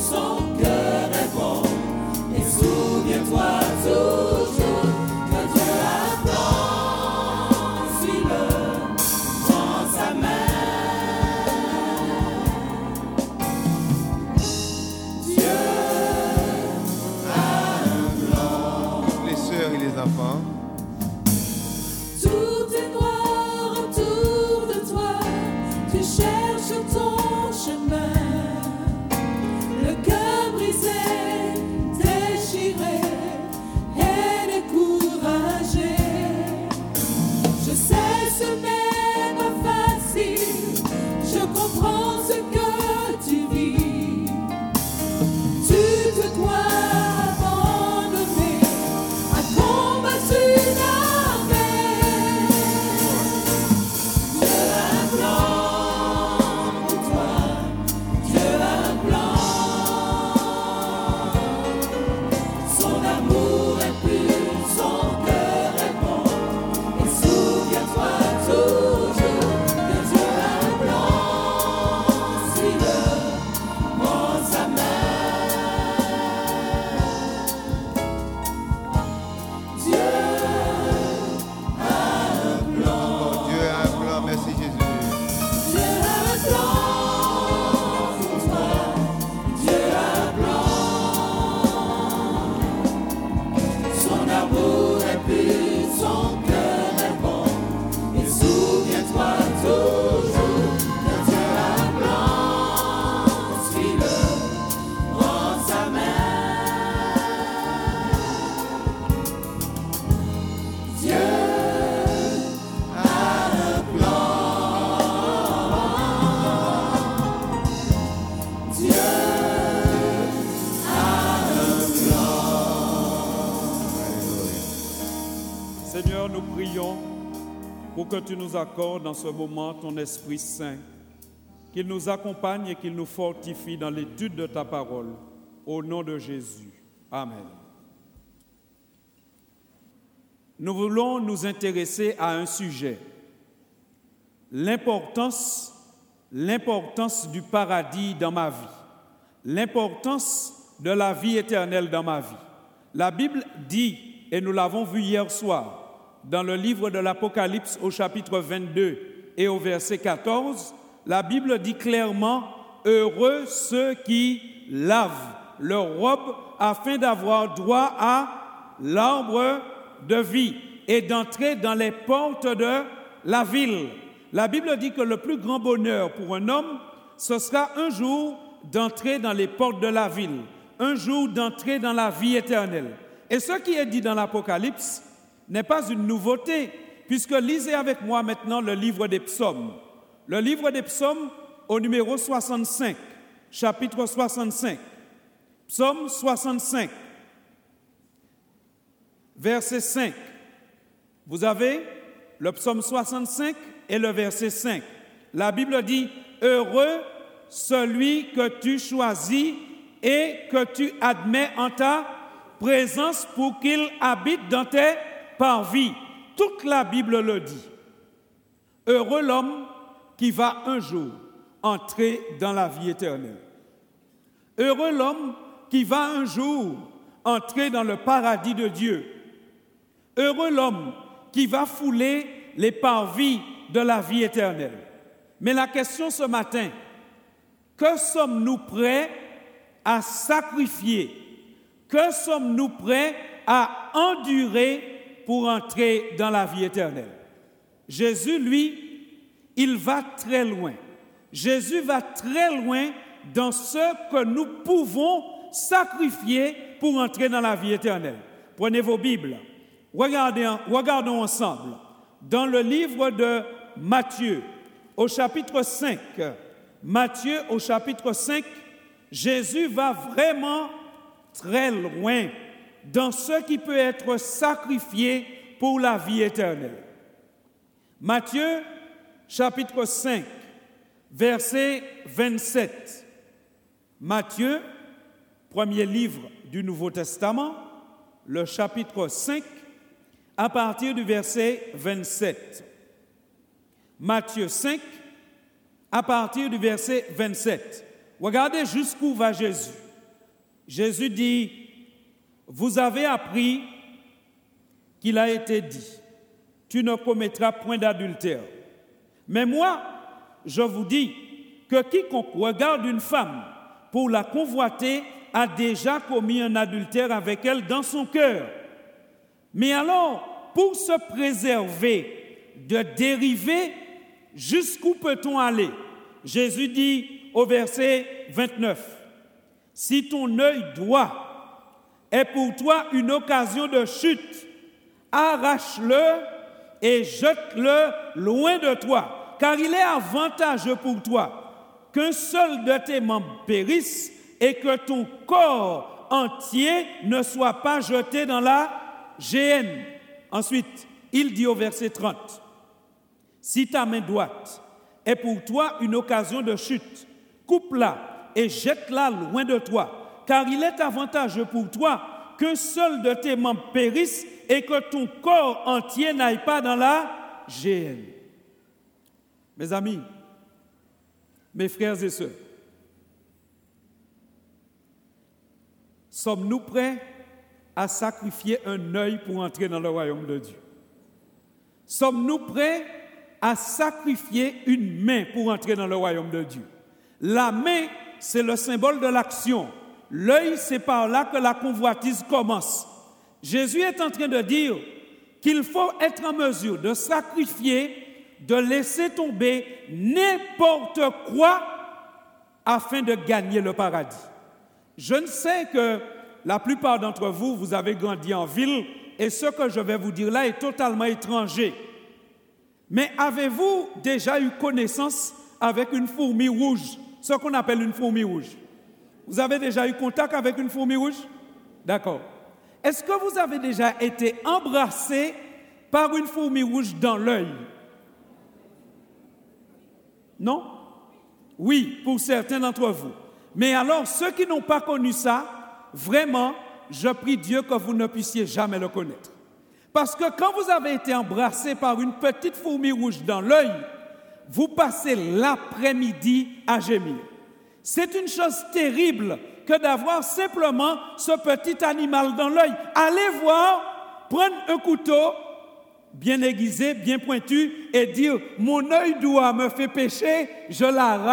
son cœur est bon. Et souviens-toi toujours que Dieu a un plan. Suis-le, prends sa main. Dieu a un plan. Les sœurs et les enfants. Tout est noir autour de toi, tu cherches ton chemin. Le cœur brisé, déchiré et découragé. Je sais ce n'est pas facile, je comprends ce que tu vis. Tu te crois abandonné, à combattre une armée. Dieu a un plan pour toi, Dieu a un plan. Son amour est pur, son cœur est bon. Et souviens-toi toujours que Dieu a un plan. Suis-le, prends sa main. Dieu a un plan. Dieu a un plan, merci Jésus. Dieu a un plan pour toi. Dieu a un plan. Son amour est pur, son cœur est bon. Et souviens-toi toujours que Dieu a un plan. Suis-le, prends sa main. Dieu a un plan. Dieu a un plan. Seigneur, nous prions pour que tu nous accordes dans ce moment ton Esprit Saint, qu'il nous accompagne et qu'il nous fortifie dans l'étude de ta parole. Au nom de Jésus. Amen. Nous voulons nous intéresser à un sujet, l'importance du paradis dans ma vie, l'importance de la vie éternelle dans ma vie. La Bible dit, et nous l'avons vu hier soir, dans le livre de l'Apocalypse au chapitre 22 et au verset 14, la Bible dit clairement « Heureux ceux qui lavent leur robe afin d'avoir droit à l'arbre de vie et d'entrer dans les portes de la ville. » La Bible dit que le plus grand bonheur pour un homme, ce sera un jour d'entrer dans les portes de la ville, un jour d'entrer dans la vie éternelle. Et ce qui est dit dans l'Apocalypse n'est pas une nouveauté, puisque lisez avec moi maintenant le livre des psaumes. Le livre des psaumes au numéro 65, chapitre 65. Psaume 65, verset 5. Vous avez le psaume 65 et le verset 5. La Bible dit « Heureux celui que tu choisis et que tu admets en ta présence pour qu'il habite dans tes parvis. » Toute la Bible le dit. Heureux l'homme qui va un jour entrer dans la vie éternelle. Heureux l'homme qui va un jour entrer dans le paradis de Dieu. Heureux l'homme qui va fouler les parvis de la vie éternelle. Mais la question ce matin, que sommes-nous prêts à sacrifier? Que sommes-nous prêts à endurer pour entrer dans la vie éternelle? Jésus, lui, il va très loin. Jésus va très loin dans ce que nous pouvons sacrifier pour entrer dans la vie éternelle. Prenez vos Bibles. Regardons ensemble dans le livre de Matthieu, au chapitre 5. Matthieu, au chapitre 5, Jésus va vraiment très loin dans ce qui peut être sacrifié pour la vie éternelle. Matthieu, chapitre 5, verset 27. Matthieu, premier livre du Nouveau Testament, le chapitre 5, à partir du verset 27. Matthieu 5, à partir du verset 27. Regardez jusqu'où va Jésus. Jésus dit, vous avez appris qu'il a été dit, tu ne commettras point d'adultère. Mais moi, je vous dis que quiconque regarde une femme pour la convoiter a déjà commis un adultère avec elle dans son cœur. Mais alors, pour se préserver de dériver, jusqu'où peut-on aller? Jésus dit au verset 29, « Si ton œil droit est pour toi une occasion de chute, arrache-le et jette-le loin de toi, car il est avantageux pour toi qu'un seul de tes membres périsse et que ton corps entier ne soit pas jeté dans la géhenne. » Ensuite, il dit au verset 30, « Si ta main droite est pour toi une occasion de chute, coupe-la et jette-la loin de toi, car il est avantageux pour toi qu'un seul de tes membres périsse et que ton corps entier n'aille pas dans la géhenne. » Mes amis, mes frères et sœurs, sommes-nous prêts à sacrifier un œil pour entrer dans le royaume de Dieu? Sommes-nous prêts à sacrifier une main pour entrer dans le royaume de Dieu? La main, c'est le symbole de l'action. L'œil, c'est par là que la convoitise commence. Jésus est en train de dire qu'il faut être en mesure de sacrifier, de laisser tomber n'importe quoi afin de gagner le paradis. Je ne sais que la plupart d'entre vous, vous avez grandi en ville et ce que je vais vous dire là est totalement étranger. Mais avez-vous déjà eu connaissance avec une fourmi rouge, ce qu'on appelle une fourmi rouge? Vous avez déjà eu contact avec une fourmi rouge? D'accord. Est-ce que vous avez déjà été embrassé par une fourmi rouge dans l'œil? Non? Oui, pour certains d'entre vous. Mais alors, ceux qui n'ont pas connu ça, vraiment, je prie Dieu que vous ne puissiez jamais le connaître. Parce que quand vous avez été embrassé par une petite fourmi rouge dans l'œil, vous passez l'après-midi à gémir. C'est une chose terrible que d'avoir simplement ce petit animal dans l'œil. Allez voir, prendre un couteau bien aiguisé, bien pointu et dire « Mon œil droit me fait pécher, je l'arrache. »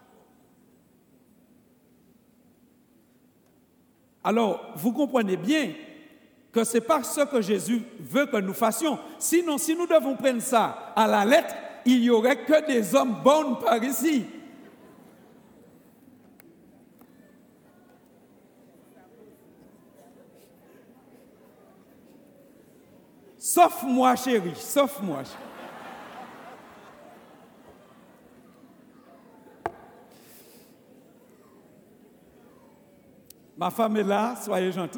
Alors, vous comprenez bien que ce n'est pas ce que Jésus veut que nous fassions. Sinon, si nous devons prendre ça à la lettre, il n'y aurait que des hommes born par ici. Sauf moi, chérie, sauf moi. Ma femme est là, soyez gentils.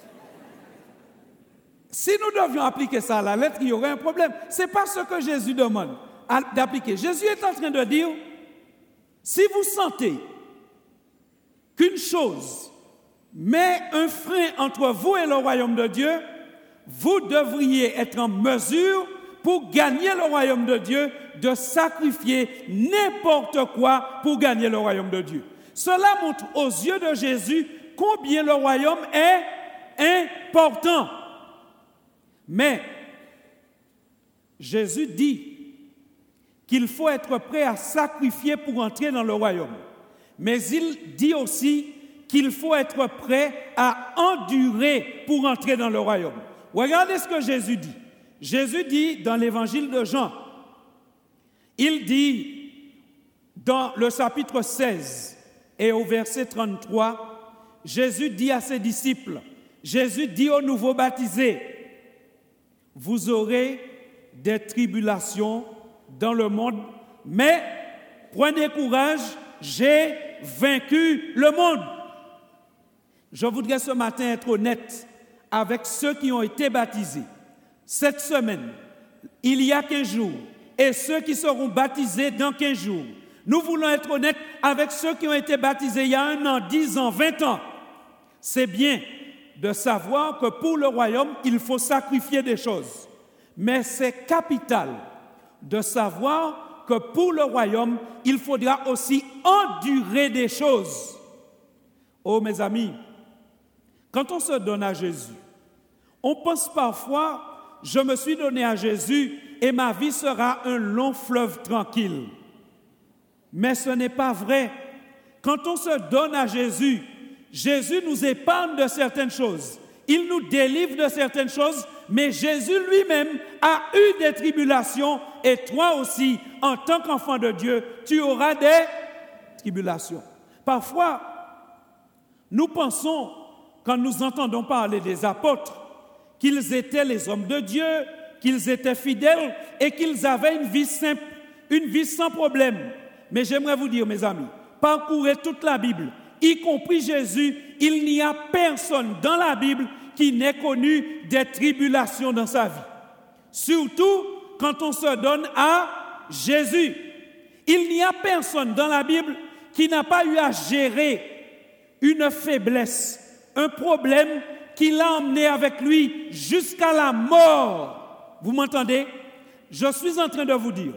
Si nous devions appliquer ça à la lettre, il y aurait un problème. Ce n'est pas ce que Jésus demande d'appliquer. Jésus est en train de dire, si vous sentez qu'une chose met un frein entre vous et le royaume de Dieu, vous devriez être en mesure, pour gagner le royaume de Dieu, de sacrifier n'importe quoi pour gagner le royaume de Dieu. Cela montre aux yeux de Jésus combien le royaume est important. Mais Jésus dit qu'il faut être prêt à sacrifier pour entrer dans le royaume. Mais il dit aussi qu'il faut être prêt à endurer pour entrer dans le royaume. Regardez ce que Jésus dit. Jésus dit dans l'évangile de Jean, il dit dans le chapitre 16 et au verset 33, Jésus dit à ses disciples, Jésus dit aux nouveaux baptisés, vous aurez des tribulations dans le monde, mais prenez courage, j'ai vaincu le monde. Je voudrais ce matin être honnête avec ceux qui ont été baptisés. Cette semaine, il y a 15 jours, et ceux qui seront baptisés dans 15 jours. Nous voulons être honnêtes avec ceux qui ont été baptisés il y a 1 an, 10 ans, 20 ans. C'est bien de savoir que pour le royaume, il faut sacrifier des choses. Mais c'est capital de savoir que pour le royaume, il faudra aussi endurer des choses. Oh mes amis, Quand on se donne à Jésus, on pense parfois, je me suis donné à Jésus et ma vie sera un long fleuve tranquille. Mais ce n'est pas vrai. Quand on se donne à Jésus, Jésus nous épargne de certaines choses. Il nous délivre de certaines choses, mais Jésus lui-même a eu des tribulations et toi aussi, en tant qu'enfant de Dieu, tu auras des tribulations. Parfois, nous pensons, quand nous entendons parler des apôtres, qu'ils étaient les hommes de Dieu, qu'ils étaient fidèles et qu'ils avaient une vie simple, une vie sans problème. Mais j'aimerais vous dire, mes amis, parcourez toute la Bible, y compris Jésus, il n'y a personne dans la Bible qui n'ait connu des tribulations dans sa vie. Surtout quand on se donne à Jésus. Il n'y a personne dans la Bible qui n'a pas eu à gérer une faiblesse, un problème qui l'a emmené avec lui jusqu'à la mort. Vous m'entendez? Je suis en train de vous dire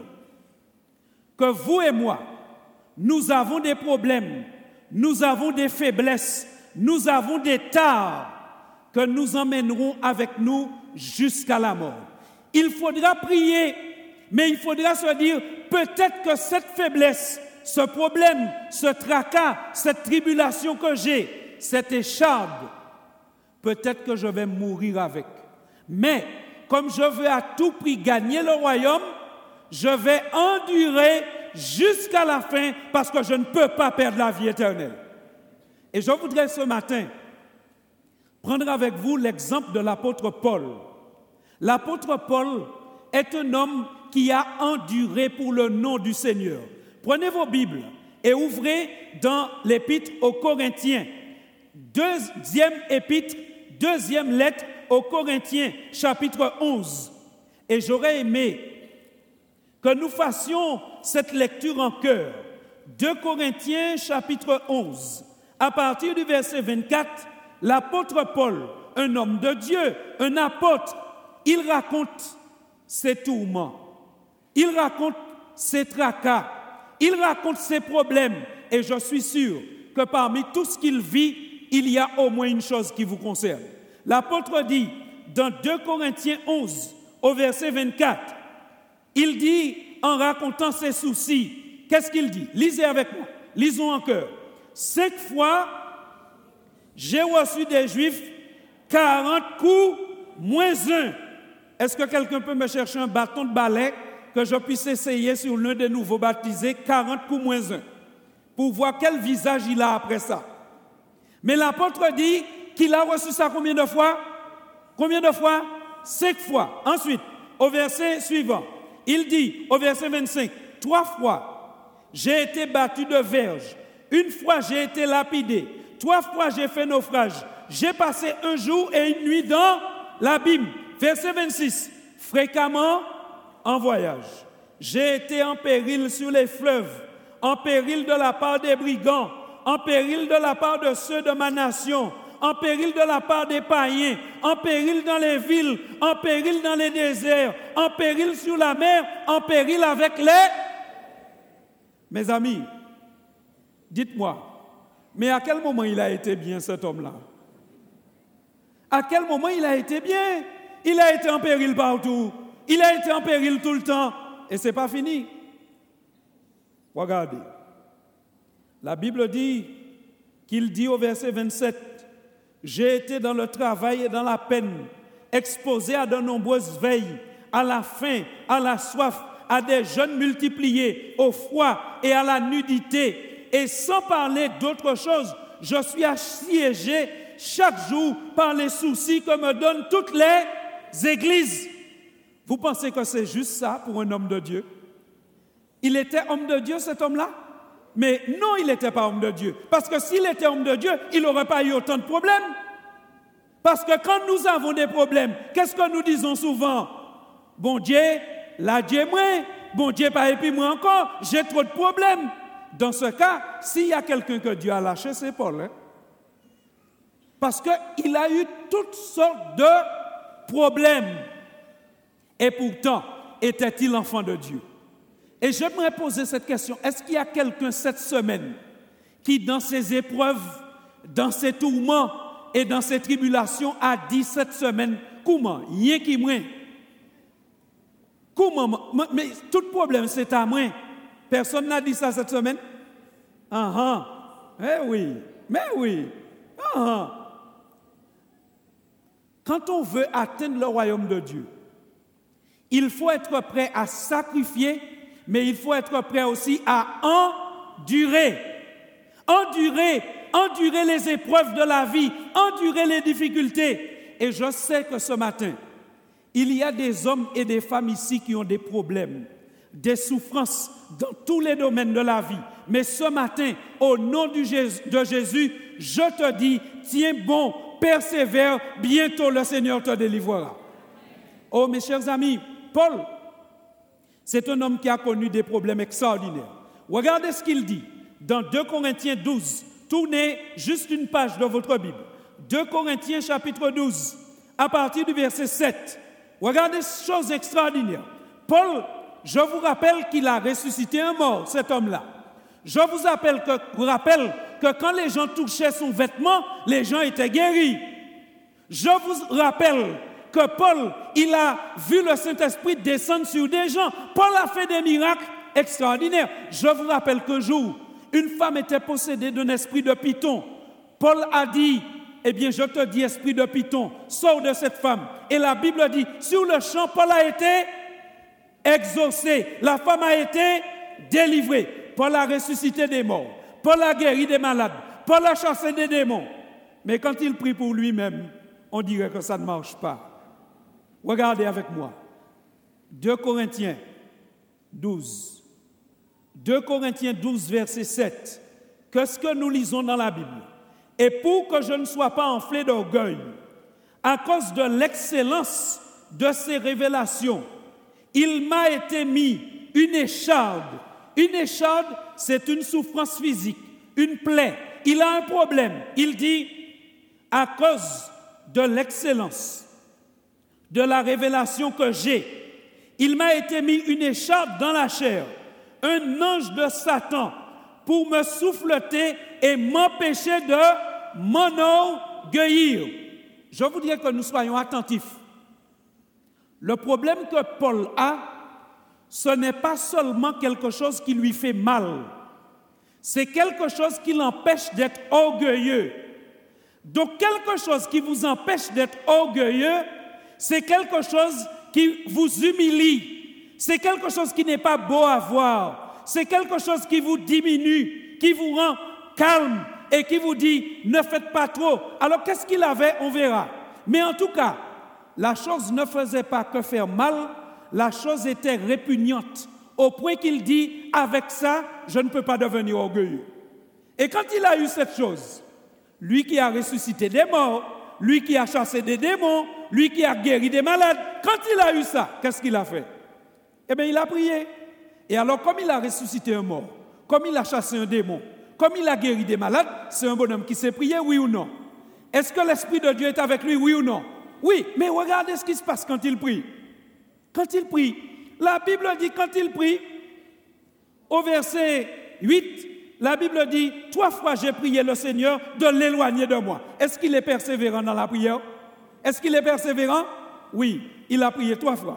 que vous et moi, nous avons des problèmes, nous avons des faiblesses, nous avons des tares que nous emmènerons avec nous jusqu'à la mort. Il faudra prier, mais il faudra se dire, peut-être que cette faiblesse, ce problème, ce tracas, cette tribulation que j'ai, cette écharde, peut-être que je vais mourir avec. Mais, comme je veux à tout prix gagner le royaume, je vais endurer jusqu'à la fin parce que je ne peux pas perdre la vie éternelle. Et je voudrais ce matin prendre avec vous l'exemple de l'apôtre Paul. L'apôtre Paul est un homme qui a enduré pour le nom du Seigneur. Prenez vos Bibles et ouvrez dans l'épître aux Corinthiens, deuxième épître, deuxième lettre aux Corinthiens, chapitre 11. Et j'aurais aimé que nous fassions cette lecture en chœur. 2 Corinthiens, chapitre 11. À partir du verset 24, l'apôtre Paul, un homme de Dieu, un apôtre, il raconte ses tourments, il raconte ses tracas, il raconte ses problèmes. Et je suis sûr que parmi tout ce qu'il vit, il y a au moins une chose qui vous concerne. L'apôtre dit, dans 2 Corinthiens 11, au verset 24, il dit, en racontant ses soucis, qu'est-ce qu'il dit? Lisez avec moi, lisons en chœur. 5 fois, j'ai reçu des Juifs 40 coups moins 1. Est-ce que quelqu'un peut me chercher un bâton de balai que je puisse essayer sur l'un des nouveaux baptisés, 40 coups moins 1, pour voir quel visage il a après ça? Mais l'apôtre dit qu'il a reçu ça combien de fois? Combien de fois? 5 fois. Ensuite, au verset suivant, il dit, au verset 25, 3 fois, j'ai été battu de verge. 1 fois, j'ai été lapidé. 3 fois, j'ai fait naufrage. J'ai passé un jour et une nuit dans l'abîme. Verset 26, fréquemment en voyage. J'ai été en péril sur les fleuves, en péril de la part des brigands, en péril de la part de ceux de ma nation, en péril de la part des païens, en péril dans les villes, en péril dans les déserts, en péril sur la mer, en péril avec les... Mes amis, dites-moi, mais à quel moment il a été bien cet homme-là? À quel moment il a été bien? Il a été en péril partout. Il a été en péril tout le temps. Et ce n'est pas fini. Regardez. La Bible dit qu'il dit au verset 27, « J'ai été dans le travail et dans la peine, exposé à de nombreuses veilles, à la faim, à la soif, à des jeûnes multipliés, au froid et à la nudité. Et sans parler d'autre chose, je suis assiégé chaque jour par les soucis que me donnent toutes les églises. » Vous pensez que c'est juste ça pour un homme de Dieu? Il était homme de Dieu, cet homme-là? Mais non, il n'était pas homme de Dieu. Parce que s'il était homme de Dieu, il n'aurait pas eu autant de problèmes. Parce que quand nous avons des problèmes, qu'est-ce que nous disons souvent? Bon Dieu, là Dieu moi, bon Dieu pas et puis moi encore, j'ai trop de problèmes. Dans ce cas, s'il y a quelqu'un que Dieu a lâché, c'est Paul. Hein? Parce qu'il a eu toutes sortes de problèmes. Et pourtant, était-il enfant de Dieu? Et j'aimerais poser cette question. Est-ce qu'il y a quelqu'un cette semaine qui, dans ses épreuves, dans ses tourments, et dans ses tribulations a dit cette semaine, comment, rien qui moins. Comment, mais tout problème c'est à moi. Personne n'a dit ça cette semaine? Mais oui. Quand on veut atteindre le royaume de Dieu, il faut être prêt à sacrifier, mais il faut être prêt aussi à endurer. Endurer les épreuves de la vie, endurer les difficultés. Et je sais que ce matin, il y a des hommes et des femmes ici qui ont des problèmes, des souffrances dans tous les domaines de la vie. Mais ce matin, au nom de Jésus, je te dis, tiens bon, persévère, bientôt le Seigneur te délivrera. Oh mes chers amis, Paul, c'est un homme qui a connu des problèmes extraordinaires. Regardez ce qu'il dit dans 2 Corinthiens 12. Tournez juste une page de votre Bible. 2 Corinthiens chapitre 12, à partir du verset 7. Regardez cette chose extraordinaire. Paul, je vous rappelle qu'il a ressuscité un mort, cet homme-là. Je vous rappelle que quand les gens touchaient son vêtement, les gens étaient guéris. Je vous rappelle que Paul, il a vu le Saint-Esprit descendre sur des gens. Paul a fait des miracles extraordinaires. Je vous rappelle qu'un jour, une femme était possédée d'un esprit de python. Paul a dit, eh bien, je te dis, esprit de python, sors de cette femme. Et la Bible dit, sur le champ, Paul a été exaucé. La femme a été délivrée. Paul a ressuscité des morts. Paul a guéri des malades. Paul a chassé des démons. Mais quand il prie pour lui-même, on dirait que ça ne marche pas. Regardez avec moi. 2 Corinthiens 12. 2 Corinthiens 12, verset 7. Qu'est-ce que nous lisons dans la Bible? Et pour que je ne sois pas enflé d'orgueil, à cause de l'excellence de ces révélations, il m'a été mis une écharde. Une écharde, c'est une souffrance physique, une plaie. Il a un problème. Il dit, à cause de l'excellence de la révélation que j'ai, il m'a été mis une écharde dans la chair, un ange de Satan, pour me souffleter et m'empêcher de m'enorgueillir. Je voudrais que nous soyons attentifs. Le problème que Paul a, ce n'est pas seulement quelque chose qui lui fait mal, c'est quelque chose qui l'empêche d'être orgueilleux. Donc quelque chose qui vous empêche d'être orgueilleux, c'est quelque chose qui vous humilie, c'est quelque chose qui n'est pas beau à voir, c'est quelque chose qui vous diminue, qui vous rend calme et qui vous dit « ne faites pas trop ». Alors qu'est-ce qu'il avait? On verra. Mais en tout cas, la chose ne faisait pas que faire mal, la chose était répugnante, au point qu'il dit « avec ça, je ne peux pas devenir orgueilleux ». Et quand il a eu cette chose, lui qui a ressuscité des morts, lui qui a chassé des démons, lui qui a guéri des malades, quand il a eu ça, qu'est-ce qu'il a fait? Eh bien, il a prié. Et alors, comme il a ressuscité un mort, comme il a chassé un démon, comme il a guéri des malades, c'est un bonhomme qui sait prier, oui ou non? Est-ce que l'Esprit de Dieu est avec lui, oui ou non? Oui, mais regardez ce qui se passe quand il prie. Quand il prie, la Bible dit quand il prie, au verset 8, la Bible dit, 3 fois j'ai prié le Seigneur de l'éloigner de moi. Est-ce qu'il est persévérant dans la prière? Est-ce qu'il est persévérant? Oui, il a prié 3 fois.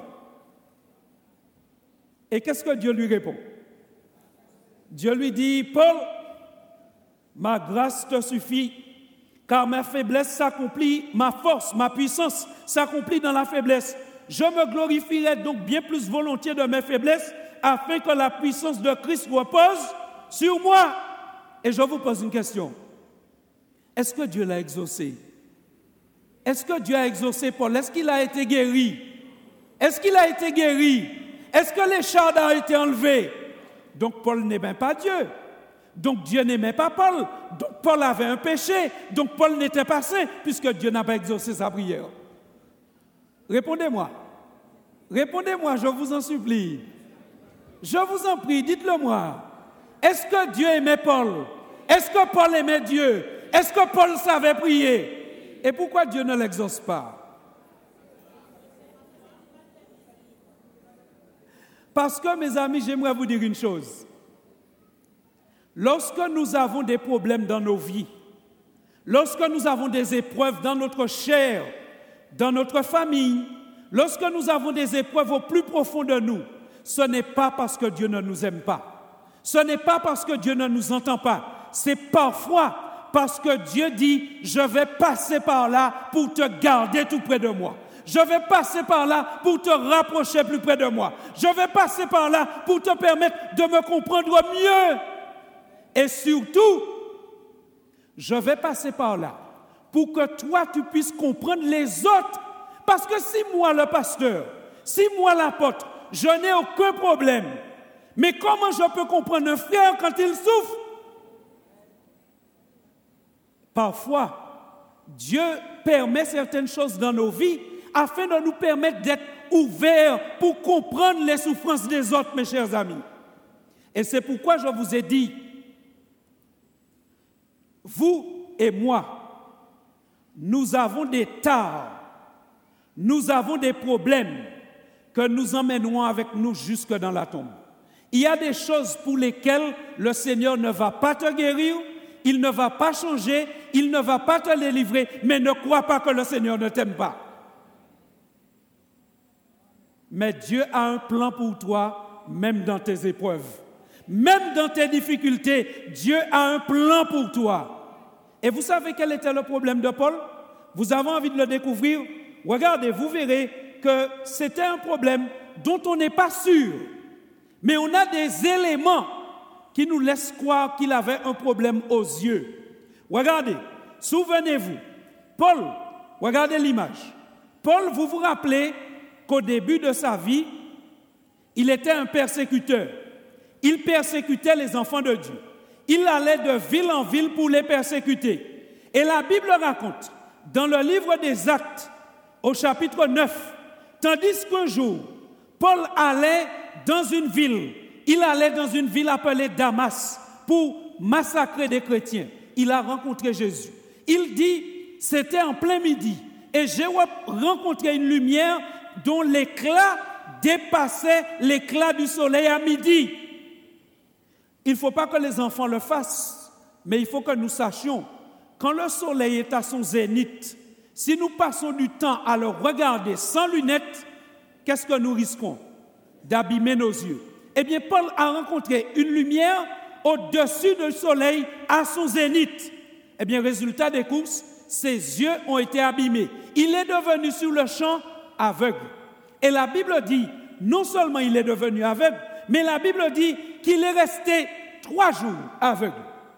Et qu'est-ce que Dieu lui répond? Dieu lui dit, Paul, ma grâce te suffit, car ma faiblesse s'accomplit, ma force, ma puissance s'accomplit dans la faiblesse. Je me glorifierai donc bien plus volontiers de mes faiblesses, afin que la puissance de Christ repose sur moi. Et je vous pose une question. Est-ce que Dieu l'a exaucé? Est-ce que Dieu a exaucé Paul? Est-ce qu'il a été guéri? Est-ce qu'il a été guéri? Est-ce que l'écharde a été enlevée? Donc Paul n'aimait pas Dieu. Donc Dieu n'aimait pas Paul. Donc Paul avait un péché. Donc Paul n'était pas saint, puisque Dieu n'a pas exaucé sa prière. Répondez-moi. Répondez-moi, je vous en supplie. Je vous en prie, dites-le-moi. Est-ce que Dieu aimait Paul? Est-ce que Paul aimait Dieu? Est-ce que Paul savait prier? Et pourquoi Dieu ne l'exauce pas? Parce que, mes amis, j'aimerais vous dire une chose. Lorsque nous avons des problèmes dans nos vies, lorsque nous avons des épreuves dans notre chair, dans notre famille, lorsque nous avons des épreuves au plus profond de nous, ce n'est pas parce que Dieu ne nous aime pas. Ce n'est pas parce que Dieu ne nous entend pas. C'est parfois parce que Dieu dit, je vais passer par là pour te garder tout près de moi. Je vais passer par là pour te rapprocher plus près de moi. Je vais passer par là pour te permettre de me comprendre mieux. Et surtout, je vais passer par là pour que toi, tu puisses comprendre les autres. Parce que si moi, le pasteur, si moi, l'apôtre, je n'ai aucun problème, mais comment je peux comprendre un frère quand il souffre? Parfois, Dieu permet certaines choses dans nos vies afin de nous permettre d'être ouverts pour comprendre les souffrances des autres, mes chers amis. Et c'est pourquoi je vous ai dit, vous et moi, nous avons des tares, nous avons des problèmes que nous emmènerons avec nous jusque dans la tombe. Il y a des choses pour lesquelles le Seigneur ne va pas te guérir, il ne va pas changer, il ne va pas te délivrer, mais ne crois pas que le Seigneur ne t'aime pas. Mais Dieu a un plan pour toi, même dans tes épreuves. Même dans tes difficultés, Dieu a un plan pour toi. Et vous savez quel était le problème de Paul? Vous avez envie de le découvrir? Regardez, vous verrez que c'était un problème dont on n'est pas sûr. Mais on a des éléments qui nous laissent croire qu'il avait un problème aux yeux. Regardez, souvenez-vous, Paul, regardez l'image. Paul, vous vous rappelez qu'au début de sa vie, il était un persécuteur. Il persécutait les enfants de Dieu. Il allait de ville en ville pour les persécuter. Et la Bible raconte, dans le livre des Actes, au chapitre 9, tandis qu'un jour, Paul allait dans une ville, il allait dans une ville appelée Damas pour massacrer des chrétiens. Il a rencontré Jésus. Il dit, c'était en plein midi, et j'ai rencontré une lumière dont l'éclat dépassait l'éclat du soleil à midi. Il ne faut pas que les enfants le fassent, mais il faut que nous sachions, quand le soleil est à son zénith, si nous passons du temps à le regarder sans lunettes, qu'est-ce que nous risquons? D'abîmer nos yeux. Eh bien, Paul a rencontré une lumière au-dessus du soleil à son zénith. Eh bien, résultat des courses, ses yeux ont été abîmés. Il est devenu sur le champ aveugle. Et la Bible dit, non seulement il est devenu aveugle, mais la Bible dit qu'il est resté 3 jours aveugle.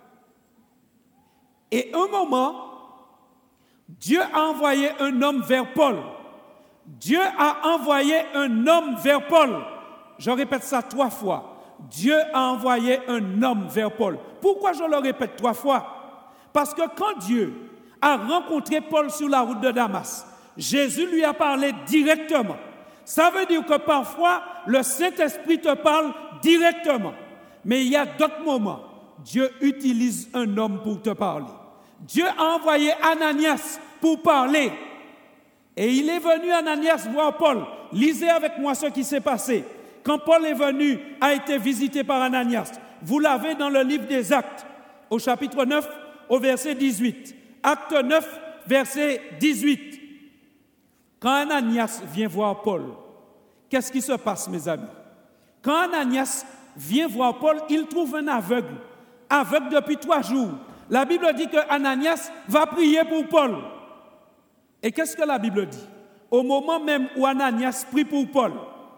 Et un moment, Dieu a envoyé un homme vers Paul. Dieu a envoyé un homme vers Paul. Je répète ça 3 fois. Dieu a envoyé un homme vers Paul. Pourquoi je le répète 3 fois? Parce que quand Dieu a rencontré Paul sur la route de Damas, Jésus lui a parlé directement. Ça veut dire que parfois, le Saint-Esprit te parle directement. Mais il y a d'autres moments, Dieu utilise un homme pour te parler. Dieu a envoyé Ananias pour parler. Et il est venu, Ananias, voir Paul. Lisez avec moi ce qui s'est passé. Quand Paul est venu, a été visité par Ananias. Vous l'avez dans le livre des Actes, au chapitre 9, au verset 18. Acte 9, verset 18. Quand Ananias vient voir Paul, qu'est-ce qui se passe, mes amis? Quand Ananias vient voir Paul, il trouve un aveugle. Aveugle depuis 3 jours. La Bible dit que Ananias va prier pour Paul. Et qu'est-ce que la Bible dit? Au moment même où Ananias prie pour Paul,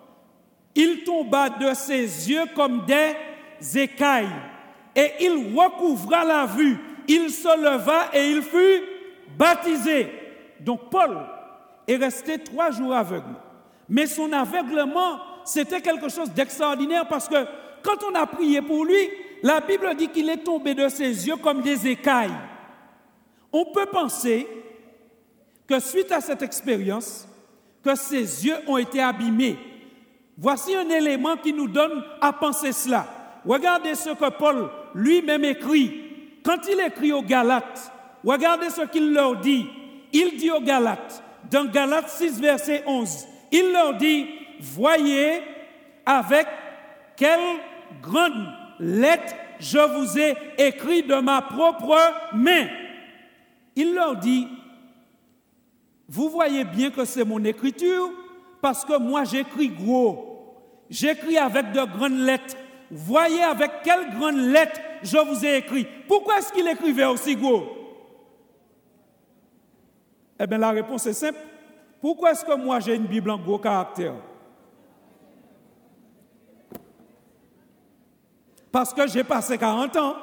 il tomba de ses yeux comme des écailles et il recouvra la vue. Il se leva et il fut baptisé. Donc Paul est resté 3 jours aveugle. Mais son aveuglement, c'était quelque chose d'extraordinaire parce que quand on a prié pour lui, la Bible dit qu'il est tombé de ses yeux comme des écailles. On peut penser que suite à cette expérience, que ses yeux ont été abîmés. Voici un élément qui nous donne à penser cela. Regardez ce que Paul lui-même écrit. Quand il écrit aux Galates, regardez ce qu'il leur dit. Il dit aux Galates, dans Galates 6, verset 11, il leur dit, « Voyez avec quelle grande lettre je vous ai écrit de ma propre main. » il leur dit, vous voyez bien que c'est mon écriture, parce que moi j'écris gros, j'écris avec de grandes lettres. Voyez avec quelles grandes lettres je vous ai écrit. Pourquoi est-ce qu'il écrivait aussi gros? Eh bien, la réponse est simple. Pourquoi est-ce que moi j'ai une Bible en gros caractère? Parce que j'ai passé 40 ans.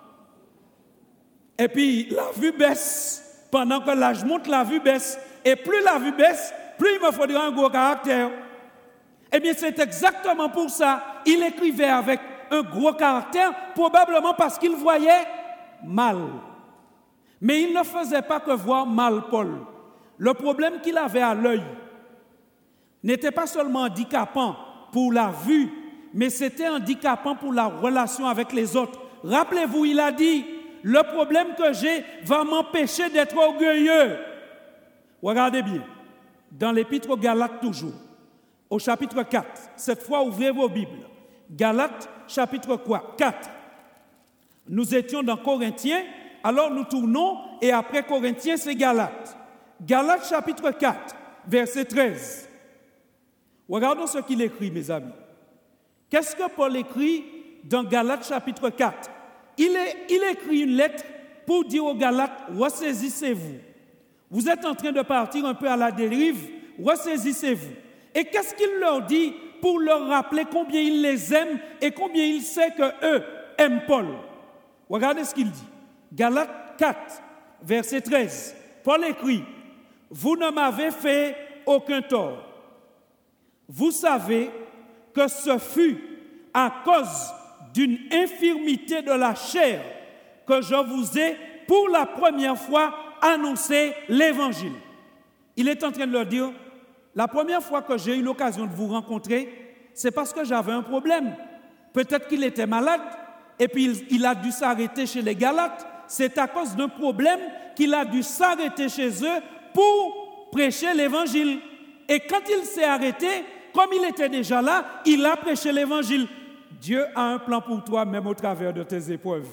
Et puis, la vue baisse. Pendant que l'âge monte, la vue baisse. Et plus la vue baisse, plus il me faudra un gros caractère. Eh bien, c'est exactement pour ça. Il écrivait avec un gros caractère, probablement parce qu'il voyait mal. Mais il ne faisait pas que voir mal Paul. Le problème qu'il avait à l'œil n'était pas seulement handicapant pour la vue, mais c'était handicapant pour la relation avec les autres. Rappelez-vous, il a dit, le problème que j'ai va m'empêcher d'être orgueilleux. Regardez bien, dans l'épître aux Galates toujours, au chapitre 4, cette fois ouvrez vos Bibles. Galates, chapitre 4. Nous étions dans Corinthiens, alors nous tournons, et après Corinthiens, c'est Galates. Galates, chapitre 4, verset 13. Regardons ce qu'il écrit, mes amis. Qu'est-ce que Paul écrit dans Galates, chapitre 4? Il écrit une lettre pour dire aux Galates, ressaisissez-vous. Vous êtes en train de partir un peu à la dérive, ressaisissez-vous. Et qu'est-ce qu'il leur dit pour leur rappeler combien il les aime et combien il sait qu'eux aiment Paul? Regardez ce qu'il dit. Galates 4, verset 13. Paul écrit, « Vous ne m'avez fait aucun tort. Vous savez que ce fut à cause d'une infirmité de la chair que je vous ai pour la première fois annoncé l'Évangile. » Il est en train de leur dire, la première fois que j'ai eu l'occasion de vous rencontrer, c'est parce que j'avais un problème. Peut-être qu'il était malade et puis il a dû s'arrêter chez les Galates. C'est à cause d'un problème qu'il a dû s'arrêter chez eux pour prêcher l'Évangile. Et quand il s'est arrêté, comme il était déjà là, il a prêché l'Évangile. Dieu a un plan pour toi, même au travers de tes épreuves.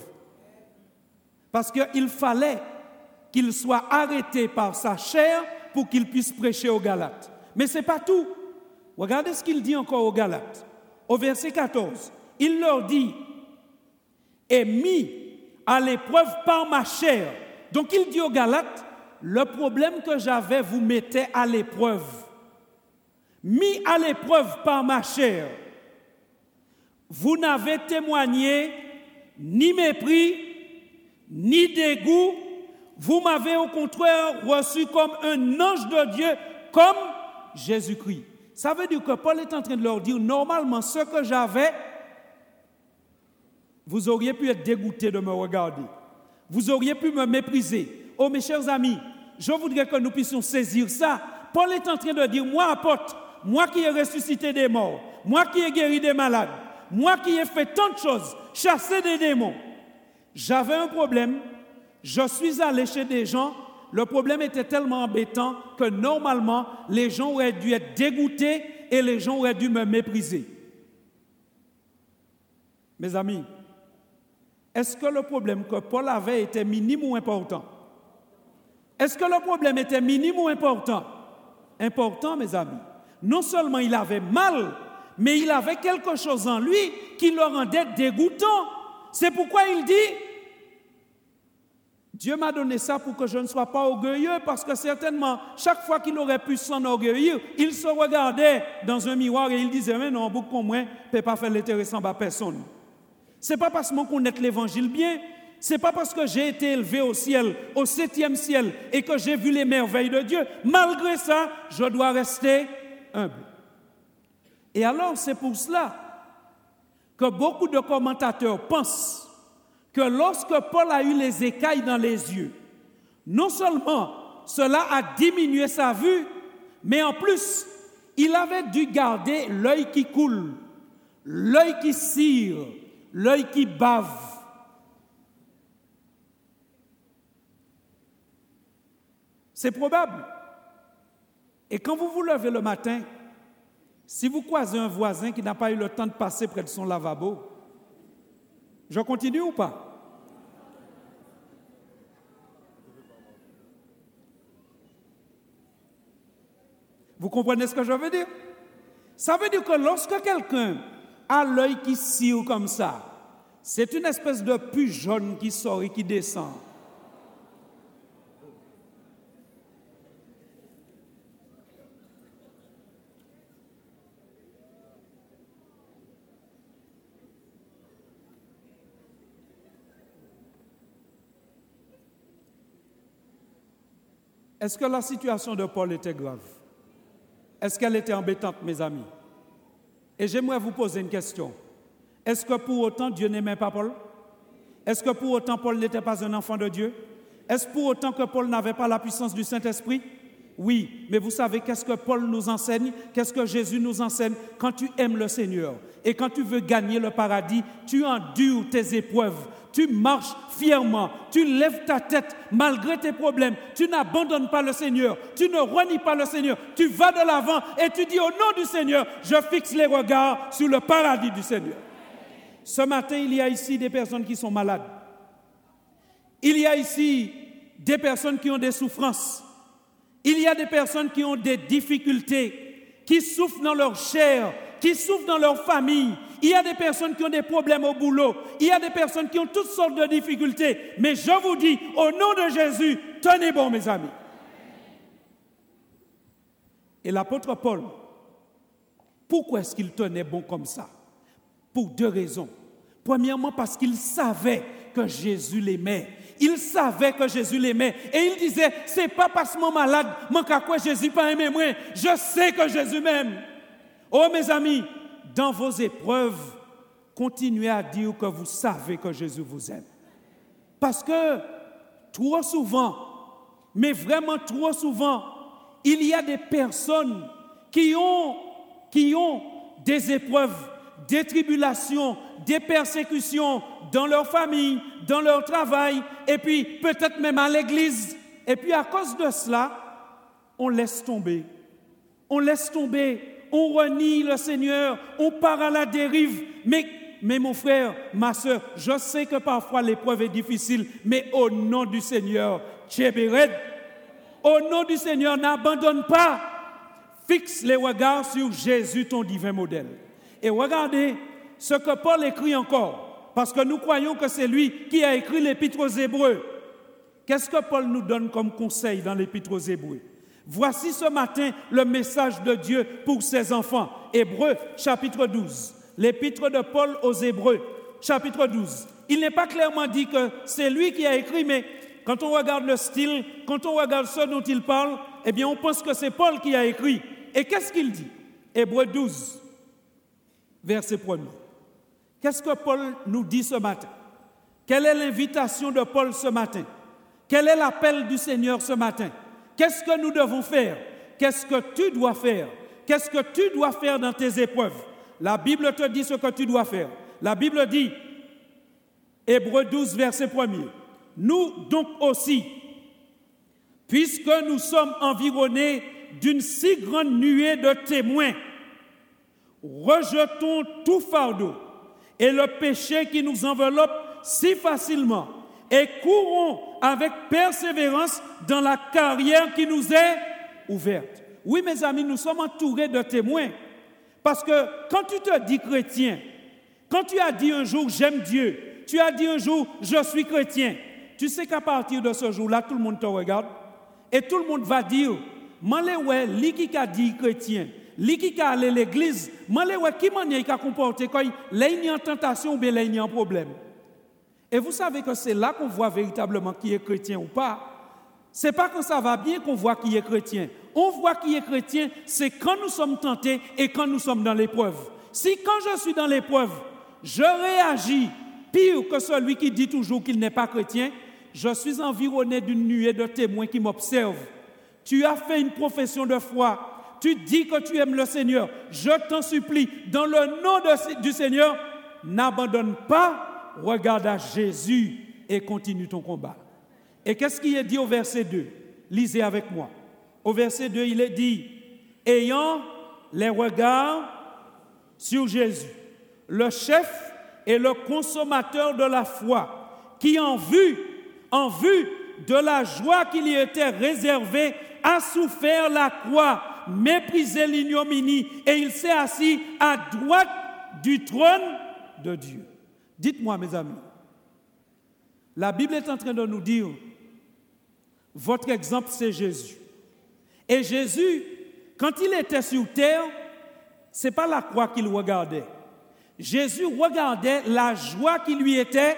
Parce qu'il fallait qu'il soit arrêté par sa chair pour qu'il puisse prêcher aux Galates. Mais ce n'est pas tout. Regardez ce qu'il dit encore aux Galates. Au verset 14, il leur dit, « Et mis à l'épreuve par ma chair. » Donc il dit aux Galates, le problème que j'avais vous mettait à l'épreuve. Mis à l'épreuve par ma chair. Vous n'avez témoigné ni mépris, ni dégoût. Vous m'avez au contraire reçu comme un ange de Dieu, comme Jésus-Christ. Ça veut dire que Paul est en train de leur dire, normalement, ce que j'avais, vous auriez pu être dégoûtés de me regarder. Vous auriez pu me mépriser. Oh, mes chers amis, je voudrais que nous puissions saisir ça. Paul est en train de dire, moi, apôtre, moi qui ai ressuscité des morts, moi qui ai guéri des malades, moi qui ai fait tant de choses, chassé des démons, j'avais un problème, je suis allé chez des gens, le problème était tellement embêtant que normalement, les gens auraient dû être dégoûtés et les gens auraient dû me mépriser. Mes amis, est-ce que le problème que Paul avait était minime ou important? Est-ce que le problème était minime ou important? Important, mes amis. Non seulement il avait mal, mais il avait quelque chose en lui qui le rendait dégoûtant. C'est pourquoi il dit, Dieu m'a donné ça pour que je ne sois pas orgueilleux, parce que certainement, chaque fois qu'il aurait pu s'enorgueillir, il se regardait dans un miroir et il disait, mais non, beaucoup pour moi, ne peut pas faire l'intéressant à personne. Ce n'est pas parce que je connais l'évangile bien, ce n'est pas parce que j'ai été élevé au ciel, au 7e ciel, et que j'ai vu les merveilles de Dieu. Malgré ça, je dois rester humble. Et alors, c'est pour cela que beaucoup de commentateurs pensent que lorsque Paul a eu les écailles dans les yeux, non seulement cela a diminué sa vue, mais en plus, il avait dû garder l'œil qui coule, l'œil qui cire, l'œil qui bave. C'est probable. Et quand vous vous levez le matin, si vous croisez un voisin qui n'a pas eu le temps de passer près de son lavabo, je continue ou pas? Vous comprenez ce que je veux dire? Ça veut dire que lorsque quelqu'un a l'œil qui cire comme ça, c'est une espèce de pus jaune qui sort et qui descend. Est-ce que la situation de Paul était grave? Est-ce qu'elle était embêtante, mes amis? Et j'aimerais vous poser une question. Est-ce que pour autant Dieu n'aimait pas Paul? Est-ce que pour autant Paul n'était pas un enfant de Dieu? Est-ce pour autant que Paul n'avait pas la puissance du Saint-Esprit? Oui, mais vous savez qu'est-ce que Paul nous enseigne? Qu'est-ce que Jésus nous enseigne? Quand tu aimes le Seigneur et quand tu veux gagner le paradis, tu endures tes épreuves. Tu marches fièrement, tu lèves ta tête malgré tes problèmes, tu n'abandonnes pas le Seigneur, tu ne renies pas le Seigneur, tu vas de l'avant et tu dis au nom du Seigneur, je fixe les regards sur le paradis du Seigneur. Ce matin, il y a ici des personnes qui sont malades. Il y a ici des personnes qui ont des souffrances. Il y a des personnes qui ont des difficultés, qui souffrent dans leur chair, qui souffrent dans leur famille. Il y a des personnes qui ont des problèmes au boulot. Il y a des personnes qui ont toutes sortes de difficultés. Mais je vous dis, au nom de Jésus, tenez bon, mes amis. Et l'apôtre Paul, pourquoi est-ce qu'il tenait bon comme ça? Pour deux raisons. Premièrement, parce qu'il savait que Jésus l'aimait. Il savait que Jésus l'aimait. Et il disait, c'est pas parce que je suis malade, qu'à quoi Jésus pas aimé moi. Je sais que Jésus m'aime. Oh, mes amis, dans vos épreuves, continuez à dire que vous savez que Jésus vous aime. Parce que trop souvent, mais vraiment trop souvent, il y a des personnes qui ont des épreuves, des tribulations, des persécutions dans leur famille, dans leur travail, et puis peut-être même à l'église. Et puis à cause de cela, on laisse tomber. On laisse tomber. On renie le Seigneur, on part à la dérive. Mais mon frère, ma soeur, je sais que parfois l'épreuve est difficile, mais au nom du Seigneur, Tchébered, au nom du Seigneur, n'abandonne pas. Fixe les regards sur Jésus, ton divin modèle. Et regardez ce que Paul écrit encore, parce que nous croyons que c'est lui qui a écrit l'Épître aux Hébreux. Qu'est-ce que Paul nous donne comme conseil dans l'Épître aux Hébreux? Voici ce matin le message de Dieu pour ses enfants. Hébreux, chapitre 12. L'épître de Paul aux Hébreux, chapitre 12. Il n'est pas clairement dit que c'est lui qui a écrit, mais quand on regarde le style, quand on regarde ce dont il parle, eh bien on pense que c'est Paul qui a écrit. Et qu'est-ce qu'il dit? Hébreux 12, verset 1er. Qu'est-ce que Paul nous dit ce matin? Quelle est l'invitation de Paul ce matin? Quel est l'appel du Seigneur ce matin? Qu'est-ce que nous devons faire? Qu'est-ce que tu dois faire? Qu'est-ce que tu dois faire dans tes épreuves? La Bible te dit ce que tu dois faire. La Bible dit, Hébreux 12, verset 1er, nous donc aussi, puisque nous sommes environnés d'une si grande nuée de témoins, rejetons tout fardeau et le péché qui nous enveloppe si facilement et courons avec persévérance dans la carrière qui nous est ouverte. Oui, mes amis, nous sommes entourés de témoins. Parce que quand tu te dis chrétien, quand tu as dit un jour « j'aime Dieu », tu as dit un jour « je suis chrétien », tu sais qu'à partir de ce jour-là, tout le monde te regarde et tout le monde va dire « Manle ouais, li qui a dit chrétien, li qui a allé à l'église, manle ouais, qui manière a comporté quand il y a en tentation ou bien il y a un problème ». Et vous savez que c'est là qu'on voit véritablement qui est chrétien ou pas. Ce n'est pas quand ça va bien qu'on voit qui est chrétien. On voit qui est chrétien, c'est quand nous sommes tentés et quand nous sommes dans l'épreuve. Si quand je suis dans l'épreuve, je réagis pire que celui qui dit toujours qu'il n'est pas chrétien, je suis environné d'une nuée de témoins qui m'observent. Tu as fait une profession de foi, tu dis que tu aimes le Seigneur. Je t'en supplie, dans le nom du Seigneur, n'abandonne pas. Regarde à Jésus et continue ton combat. Et qu'est-ce qui est dit au verset 2? Lisez avec moi. Au verset 2, il est dit, ayant les regards sur Jésus, le chef et le consommateur de la foi, qui en vue de la joie qui lui était réservée, a souffert la croix, méprisé l'ignominie et il s'est assis à droite du trône de Dieu. Dites-moi, mes amis, la Bible est en train de nous dire, votre exemple, c'est Jésus. Et Jésus, quand il était sur terre, ce n'est pas la croix qu'il regardait. Jésus regardait la joie qui lui était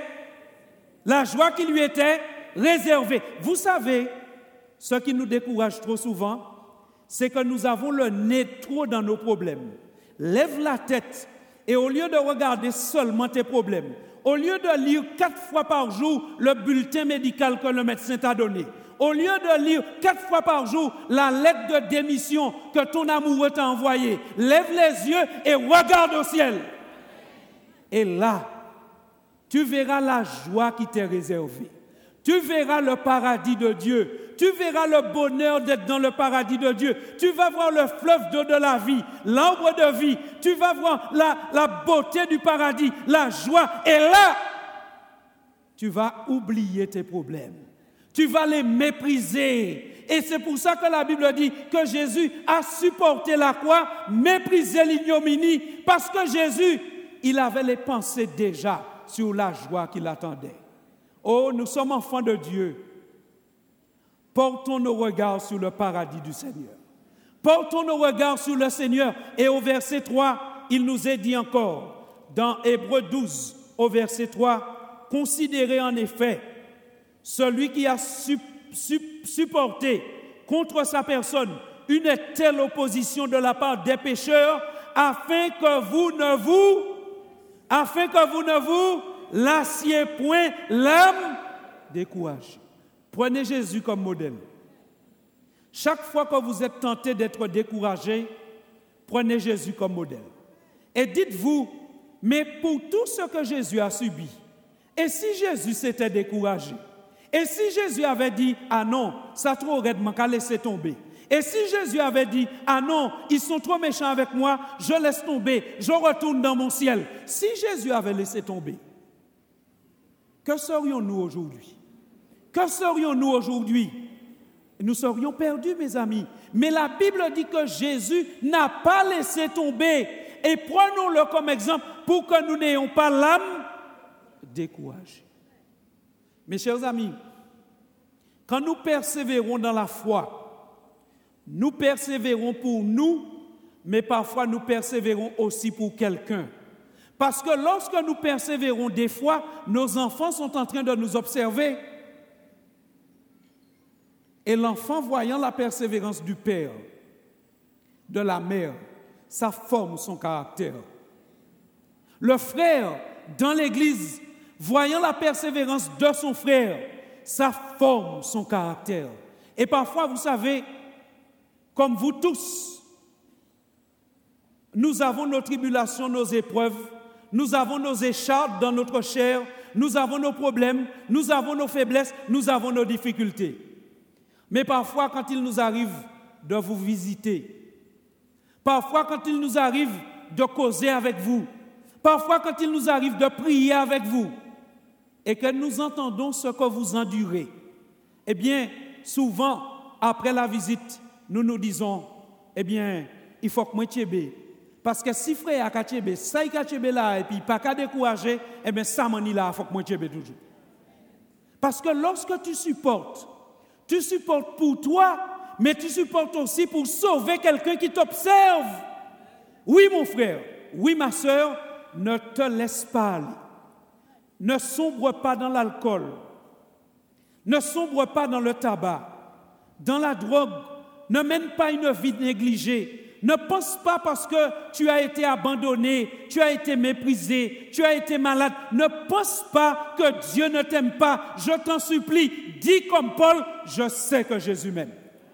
réservée. Vous savez, ce qui nous décourage trop souvent, c'est que nous avons le nez trop dans nos problèmes. Lève la tête et au lieu de regarder seulement tes problèmes, au lieu de lire 4 fois par jour le bulletin médical que le médecin t'a donné, au lieu de lire 4 fois par jour la lettre de démission que ton amoureux t'a envoyée, lève les yeux et regarde au ciel. Et là, tu verras la joie qui t'est réservée. Tu verras le paradis de Dieu. Tu verras le bonheur d'être dans le paradis de Dieu. Tu vas voir le fleuve d'eau de la vie, l'arbre de vie. Tu vas voir la beauté du paradis, la joie. Et là, tu vas oublier tes problèmes. Tu vas les mépriser. Et c'est pour ça que la Bible dit que Jésus a supporté la croix, méprisé l'ignominie, parce que Jésus, il avait les pensées déjà sur la joie qui l'attendait. Oh, nous sommes enfants de Dieu. Portons nos regards sur le paradis du Seigneur. Portons nos regards sur le Seigneur. Et au verset 3, il nous est dit encore, dans Hébreux 12, au verset 3, « Considérez en effet celui qui a supporté contre sa personne une telle opposition de la part des pécheurs, afin que vous ne vous lassiez point l'âme découragée. » Prenez Jésus comme modèle. Chaque fois que vous êtes tenté d'être découragé, prenez Jésus comme modèle. Et dites-vous, mais pour tout ce que Jésus a subi, et si Jésus s'était découragé, et si Jésus avait dit, ah non, ça trop raide, m'en qu'à laisser tomber. Et si Jésus avait dit, ah non, ils sont trop méchants avec moi, je laisse tomber, je retourne dans mon ciel. Si Jésus avait laissé tomber, que serions-nous aujourd'hui? Que serions-nous aujourd'hui? Nous serions perdus, mes amis. Mais la Bible dit que Jésus n'a pas laissé tomber. Et prenons-le comme exemple pour que nous n'ayons pas l'âme découragée. Mes chers amis, quand nous persévérons dans la foi, nous persévérons pour nous, mais parfois nous persévérons aussi pour quelqu'un. Parce que lorsque nous persévérons des fois, nos enfants sont en train de nous observer. Et l'enfant, voyant la persévérance du père, de la mère, ça forme son caractère. Le frère, dans l'église, voyant la persévérance de son frère, ça forme son caractère. Et parfois, vous savez, comme vous tous, nous avons nos tribulations, nos épreuves, nous avons nos écharpes dans notre chair, nous avons nos problèmes, nous avons nos faiblesses, nous avons nos difficultés. Mais parfois, quand il nous arrive de vous visiter, parfois quand il nous arrive de causer avec vous, parfois quand il nous arrive de prier avec vous, et que nous entendons ce que vous endurez, eh bien, souvent, après la visite, nous nous disons, eh bien, il faut que moi tchébé. Parce que si frère a tchébé, ça y a tchébé là, et puis pas qu'à décourager, eh bien, ça m'en est là, il faut que moi tchébé toujours. Parce que lorsque tu supportes pour toi, mais tu supportes aussi pour sauver quelqu'un qui t'observe. Oui, mon frère, oui, ma sœur, ne te laisse pas aller. Ne sombre pas dans l'alcool. Ne sombre pas dans le tabac, dans la drogue. Ne mène pas une vie négligée. Ne pense pas parce que tu as été abandonné, tu as été méprisé, tu as été malade. Ne pense pas que Dieu ne t'aime pas. Je t'en supplie, dis comme Paul, je sais que Jésus m'aime.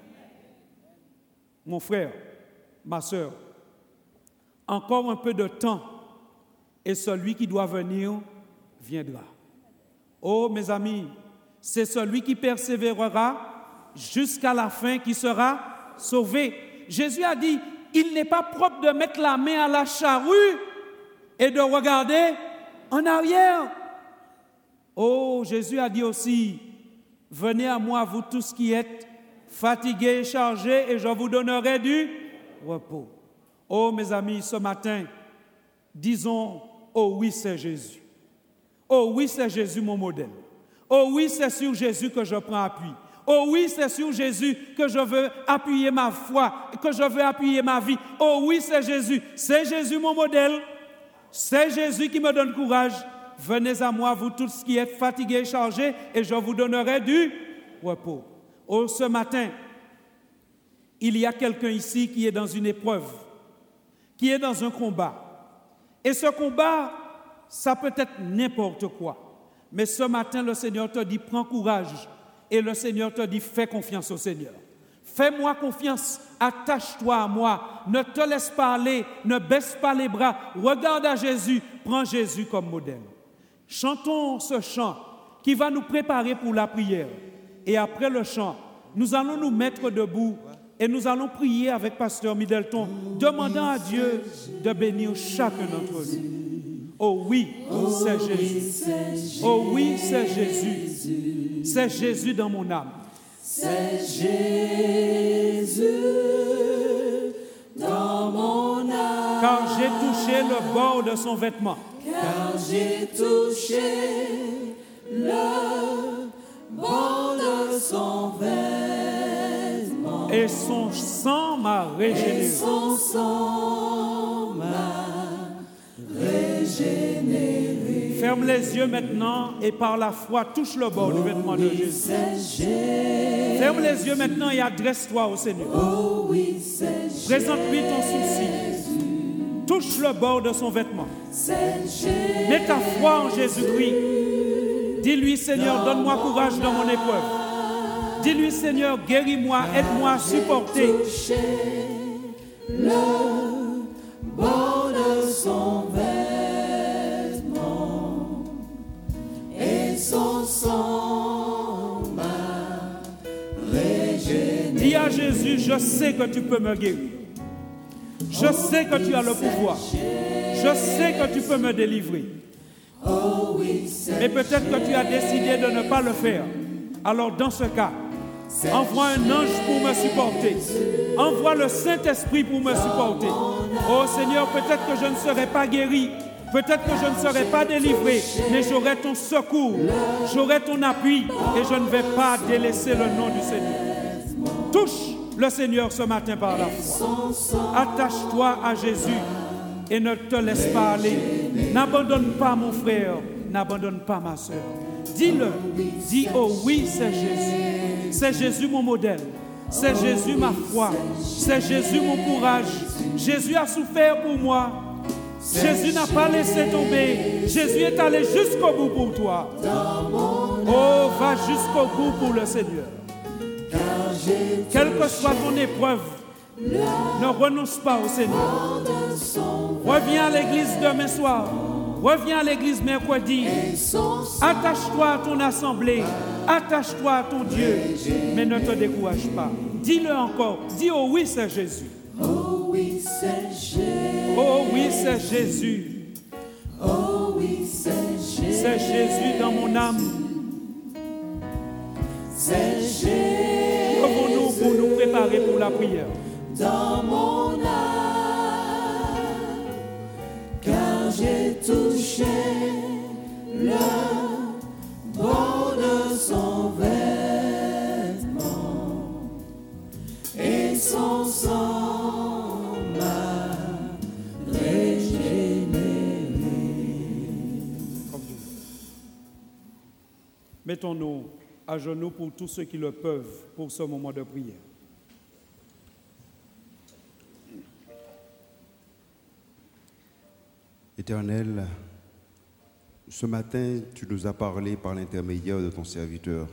Mon frère, ma sœur, encore un peu de temps et celui qui doit venir viendra. Oh, mes amis, c'est celui qui persévérera jusqu'à la fin qui sera sauvé. Jésus a dit, il n'est pas propre de mettre la main à la charrue et de regarder en arrière. Oh, Jésus a dit aussi, venez à moi, vous tous qui êtes fatigués et chargés, et je vous donnerai du repos. Oh, mes amis, ce matin, disons, oh oui, c'est Jésus. Oh oui, c'est Jésus mon modèle. Oh oui, c'est sur Jésus que je prends appui. Oh oui, c'est sur Jésus que je veux appuyer ma foi, que je veux appuyer ma vie. Oh oui, c'est Jésus. C'est Jésus mon modèle. C'est Jésus qui me donne courage. Venez à moi, vous tous qui êtes fatigués et chargés, et je vous donnerai du repos. Oh, ce matin, il y a quelqu'un ici qui est dans une épreuve, qui est dans un combat. Et ce combat, ça peut être n'importe quoi. Mais ce matin, le Seigneur te dit, prends courage. Et le Seigneur te dit, fais confiance au Seigneur. Fais-moi confiance, attache-toi à moi, ne te laisse pas aller, ne baisse pas les bras, regarde à Jésus, prends Jésus comme modèle. Chantons ce chant qui va nous préparer pour la prière. Et après le chant, nous allons nous mettre debout et nous allons prier avec Pasteur Middleton, demandant à Dieu de bénir chacun d'entre nous. Oh oui, c'est Jésus. Oh oui, c'est Jésus. C'est Jésus dans mon âme. C'est Jésus dans mon âme. Car j'ai touché le bord de son vêtement. Car j'ai touché le bord de son vêtement. Et son sang m'a régénéré. Et son sang m'a régénéré. Ferme les yeux maintenant et par la foi touche le bord du vêtement de Jésus. Ferme les yeux maintenant et adresse-toi au Seigneur. Oh oui, présente-lui ton souci. Touche le bord de son vêtement. Mets ta foi en Jésus-Christ. Dis-lui, Seigneur, donne-moi courage dans mon épreuve. Dis-lui, Seigneur, guéris-moi, aide-moi à supporter. Le bord de son vêtement et son sang m'a régénéré. Dis à Jésus, je sais que tu peux me guérir. Je sais que tu as le pouvoir. Je sais que tu peux me délivrer. Mais peut-être que tu as décidé de ne pas le faire. Alors dans ce cas, envoie un ange pour me supporter. Envoie le Saint-Esprit pour me supporter. Oh Seigneur, peut-être que je ne serai pas guéri. Peut-être que je ne serai pas délivré. Mais j'aurai ton secours. J'aurai ton appui. Et je ne vais pas délaisser le nom du Seigneur. Touche le Seigneur ce matin par la foi. Attache-toi à Jésus et ne te laisse pas aller. N'abandonne pas mon frère. N'abandonne pas ma soeur. Dis-le. Dis, oh oui, c'est Jésus. C'est Jésus mon modèle. C'est Jésus ma foi. C'est Jésus mon courage. Jésus a souffert pour moi. Jésus n'a pas laissé tomber. Jésus est allé jusqu'au bout pour toi. Oh, va jusqu'au bout pour le Seigneur. Quelle que soit ton épreuve, ne renonce pas au Seigneur. Reviens à l'église demain soir. Reviens à l'église mercredi. Attache-toi à ton assemblée. Attache-toi à ton Dieu. Mais ne te décourage pas. Dis-le encore. Dis, oh oui, c'est Jésus. Oh oui, c'est Jésus. Oh oui, c'est Jésus. Oh oui, c'est Jésus. C'est Jésus dans mon âme. C'est Jésus. Levons-nous pour nous préparer pour la prière. Dans mon âme, car j'ai touché le bord de son vêtement et son sang m'a régénéré. Mettons-nous à genoux pour tous ceux qui le peuvent pour ce moment de prière. Éternel, ce matin, tu nous as parlé par l'intermédiaire de ton serviteur.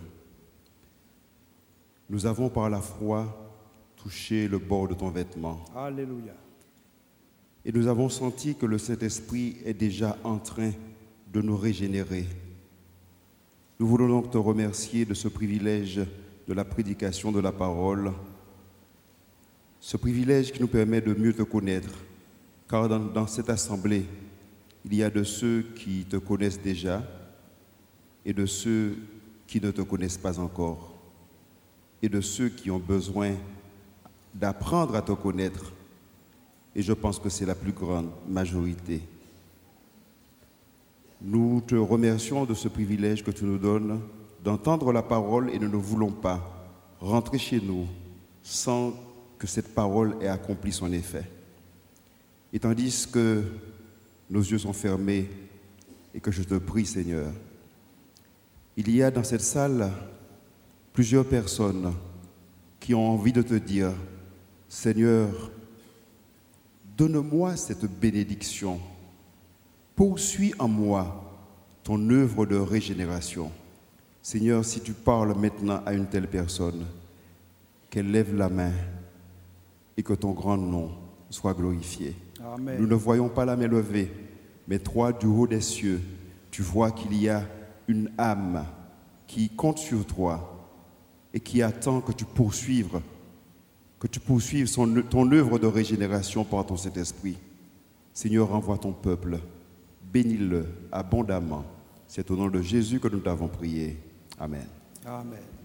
Nous avons par la foi touché le bord de ton vêtement. Alléluia. Et nous avons senti que le Saint-Esprit est déjà en train de nous régénérer. Nous voulons donc te remercier de ce privilège de la prédication de la parole, ce privilège qui nous permet de mieux te connaître, car dans cette assemblée, il y a de ceux qui te connaissent déjà et de ceux qui ne te connaissent pas encore, et de ceux qui ont besoin d'apprendre à te connaître Et je pense que c'est la plus grande majorité. Nous te remercions de ce privilège que tu nous donnes d'entendre la parole et nous ne voulons pas rentrer chez nous sans que cette parole ait accompli son effet. Et tandis que nos yeux sont fermés et que je te prie, Seigneur, il y a dans cette salle plusieurs personnes qui ont envie de te dire, Seigneur, donne-moi cette bénédiction, poursuis en moi ton œuvre de régénération. Seigneur, si tu parles maintenant à une telle personne, qu'elle lève la main et que ton grand nom soit glorifié. Amen. Nous ne voyons pas la main levée, mais toi, du haut des cieux, tu vois qu'il y a une âme qui compte sur toi et qui attend que tu poursuives ton œuvre de régénération par ton Saint-Esprit. Seigneur, envoie ton peuple, bénis-le abondamment. C'est au nom de Jésus que nous t'avons prié. Amen. Amen.